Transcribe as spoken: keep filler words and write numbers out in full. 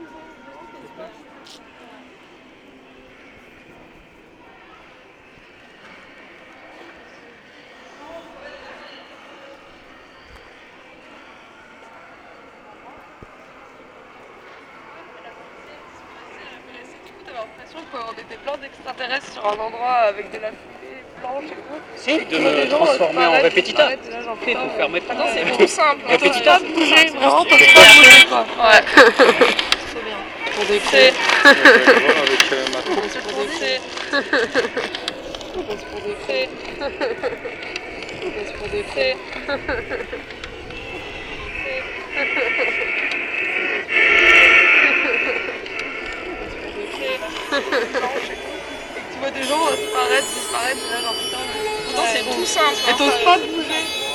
On était plein d'extraterrestres sur un endroit avec de la fumée blanche et tout. Si, de me transformer en répétita. Il faut faire mes Attends, c'est tout simple. Répétita. T'oses pas bouger, vraiment, t'oses pas bouger quoi. Ouais. C'est bien. Pour des clés. Je vais voir avec euh, ma On pose pour des clés. On pose pour des clés. On pose pour des clés. Et que tu vois des gens apparaître, disparaître, c'est là genre putain, mais... Pourtant c'est tout simple. Et t'oses pas bouger.